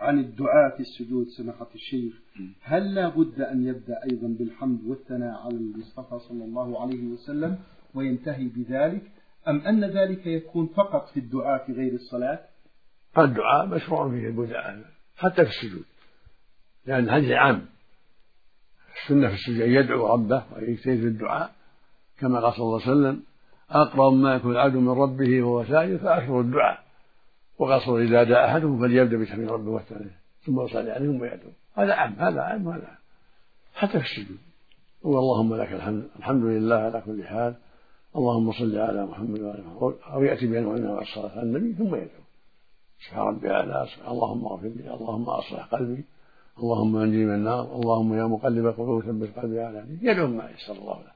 عن الدعاء في السجود سماحة الشيخ، هل لا بد أن يبدأ أيضا بالحمد والثناء على المصطفى صلى الله عليه وسلم وينتهي بذلك، أم أن ذلك يكون فقط في الدعاء في غير الصلاة؟ الدعاء مشروع فيه البدعة حتى في السجود، لأن الحديث عام. السنة في السجود أن يدعو ربه ويجتهد في الدعاء، كما قال صلى الله عليه وسلم: أقرب ما يكون العبد من ربه وهو ساجد فأكثر الدعاء. وقال صلى الله عليه وسلم: إذا دعا أحدهم فليبدأ بتحميد ربه والثناء ثم يصلي عليهم ويدعو. هذا عام هذا عام هذا عام حتى في السجود. اللهم لك الحمد، الحمد لله على كل حال، اللهم صل على محمد وعلى محمد، أو يأتي بأنواع الصلاة على النبي ثم يدعو: سبحان ربي أعلى، اللهم اغفر لي، اللهم أصلح قلبي، اللهم أنجني من النار، اللهم يا مقلب القلوب ثبت قلبي على دينك. يدعو ما يسر الله له.